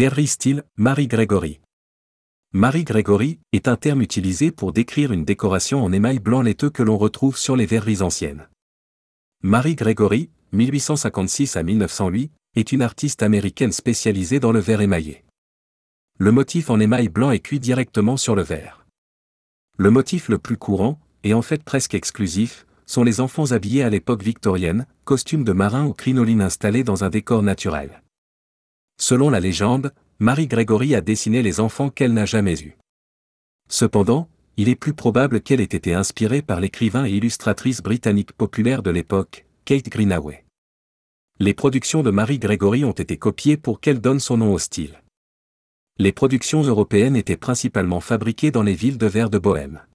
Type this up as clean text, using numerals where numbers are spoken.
Verrerie style Marie Grégory. Marie Grégory est un terme utilisé pour décrire une décoration en émail blanc laiteux que l'on retrouve sur les verreries anciennes. Marie Grégory, 1856 à 1908, est une artiste américaine spécialisée dans le verre émaillé. Le motif en émail blanc est cuit directement sur le verre. Le motif le plus courant, et en fait presque exclusif, sont les enfants habillés à l'époque victorienne, costumes de marin ou crinolines installés dans un décor naturel. Selon la légende, Marie Grégory a dessiné les enfants qu'elle n'a jamais eus. Cependant, il est plus probable qu'elle ait été inspirée par l'écrivain et illustratrice britannique populaire de l'époque, Kate Greenaway. Les productions de Marie Grégory ont été copiées pour qu'elle donne son nom au style. Les productions européennes étaient principalement fabriquées dans les villes de verre de Bohême.